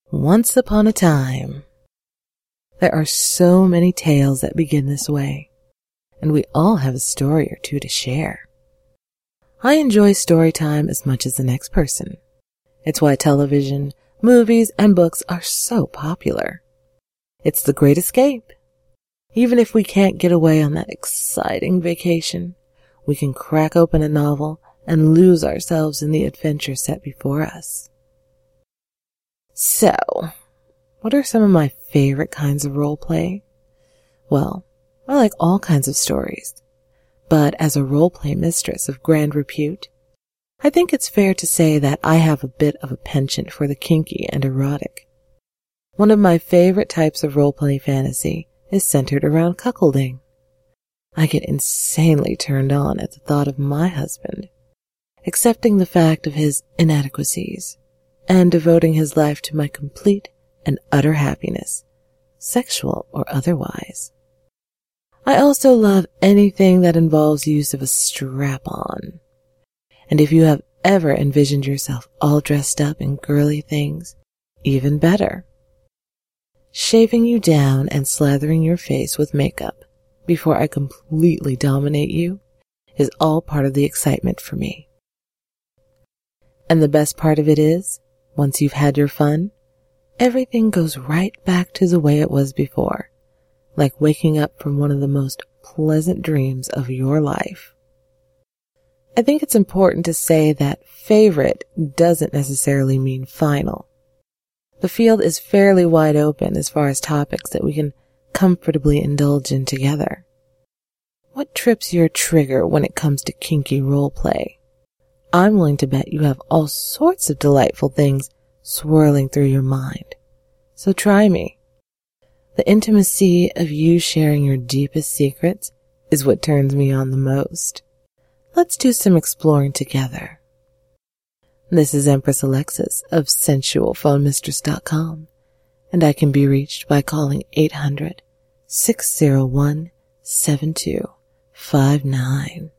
Once upon a time. There are so many tales that begin this way, and we all have a story or two to share. I enjoy story time as much as the next person. It's why television, movies, and books are so popular. It's the great escape. Even if we can't get away on that exciting vacation, we can crack open a novel and lose ourselves in the adventure set before us. So, what are some of my favorite kinds of role play? Well, I like all kinds of stories, but as a role play mistress of grand repute, I think it's fair to say that I have a bit of a penchant for the kinky and erotic. One of my favorite types of role play fantasy is centered around cuckolding. I get insanely turned on at the thought of my husband accepting the fact of his inadequacies and devoting his life to my complete and utter happiness, sexual or otherwise. I also love anything that involves use of a strap-on. And if you have ever envisioned yourself all dressed up in girly things, even better. Shaving you down and slathering your face with makeup before I completely dominate you is all part of the excitement for me. And the best part of it is, once you've had your fun, everything goes right back to the way it was before, like waking up from one of the most pleasant dreams of your life. I think it's important to say that favorite doesn't necessarily mean final. The field is fairly wide open as far as topics that we can comfortably indulge in together. What trips your trigger when it comes to kinky role play? I'm willing to bet you have all sorts of delightful things swirling through your mind. So try me. The intimacy of you sharing your deepest secrets is what turns me on the most. Let's do some exploring together. This is Empress Alexis of SensualPhoneMistress.com, and I can be reached by calling 800-601-7259.